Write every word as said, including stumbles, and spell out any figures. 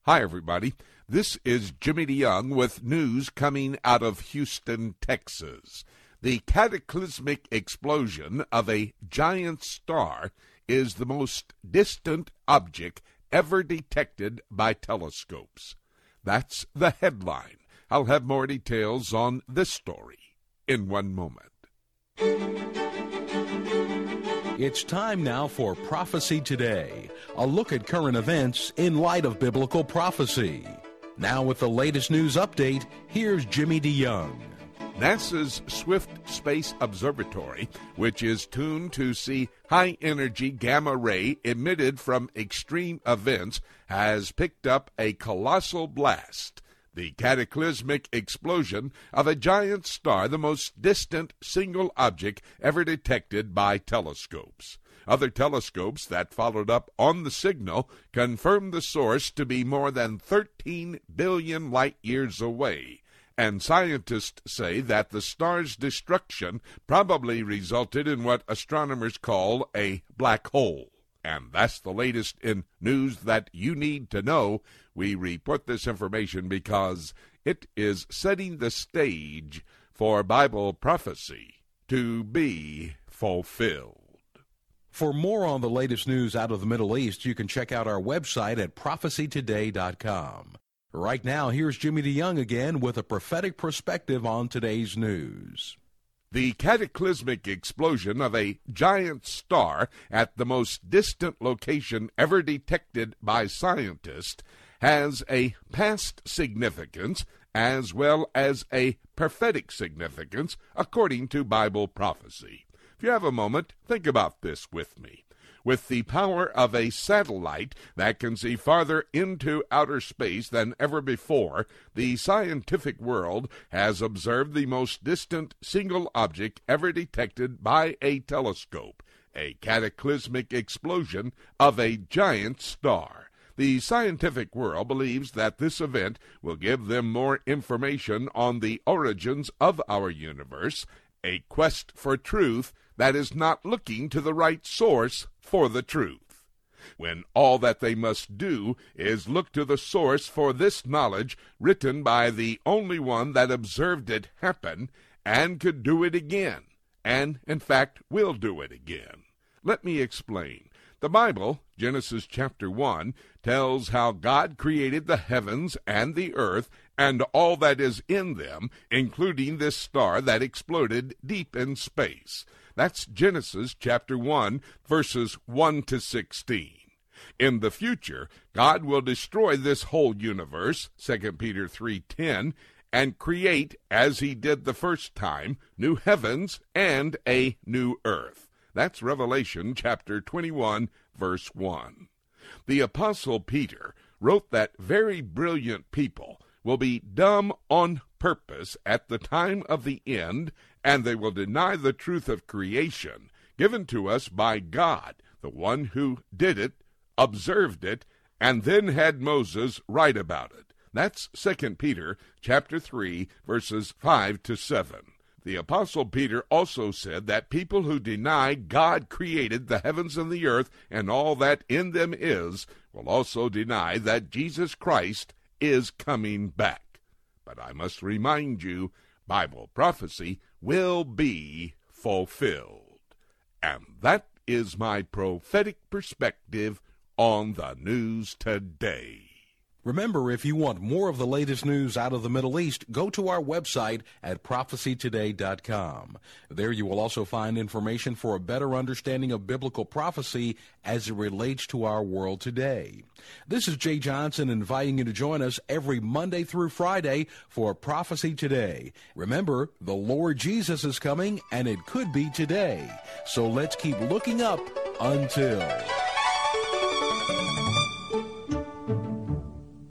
Hi, everybody. This is Jimmy DeYoung with news coming out of Houston, Texas. The cataclysmic explosion of a giant star is the most distant object ever detected by telescopes. That's the headline. I'll have more details on this story in one moment. It's time now for Prophecy Today, a look at current events in light of biblical prophecy. Now with the latest news update, here's Jimmy DeYoung. NASA's Swift Space Observatory, which is tuned to see high-energy gamma ray emitted from extreme events, has picked up a colossal blast. The cataclysmic explosion of a giant star, the most distant single object ever detected by telescopes. Other telescopes that followed up on the signal confirmed the source to be more than thirteen billion light-years away, and scientists say that the star's destruction probably resulted in what astronomers call a black hole. And that's the latest in news that you need to know. We report this information because it is setting the stage for Bible prophecy to be fulfilled. For more on the latest news out of the Middle East, you can check out our website at prophecy today dot com. Right now, here's Jimmy DeYoung again with a prophetic perspective on today's news. The cataclysmic explosion of a giant star at the most distant location ever detected by scientists has a past significance as well as a prophetic significance according to Bible prophecy. If you have a moment, think about this with me. With the power of a satellite that can see farther into outer space than ever before, the scientific world has observed the most distant single object ever detected by a telescope, a cataclysmic explosion of a giant star. The scientific world believes that this event will give them more information on the origins of our universe, a quest for truth that is not looking to the right source for the truth, when all that they must do is look to the source for this knowledge written by the only one that observed it happen and could do it again, and in fact will do it again. Let me explain. The Bible, Genesis chapter one, tells how God created the heavens and the earth and all that is in them, including this star that exploded deep in space. That's Genesis chapter one, verses one to sixteen. In the future, God will destroy this whole universe, Second Peter three ten, and create, as he did the first time, new heavens and a new earth. That's Revelation chapter twenty-one, verse one. The Apostle Peter wrote that very brilliant people will be dumb on purpose at the time of the end, and they will deny the truth of creation given to us by God, the one who did it, observed it, and then had Moses write about it. That's Second Peter chapter three, verses five to seven. The Apostle Peter also said that people who deny God created the heavens and the earth and all that in them is will also deny that Jesus Christ is coming back. But I must remind you, Bible prophecy will be fulfilled. And that is my prophetic perspective on the news today. Remember, if you want more of the latest news out of the Middle East, go to our website at prophecy today dot com. There you will also find information for a better understanding of biblical prophecy as it relates to our world today. This is Jay Johnson inviting you to join us every Monday through Friday for Prophecy Today. Remember, the Lord Jesus is coming, and it could be today. So let's keep looking up until...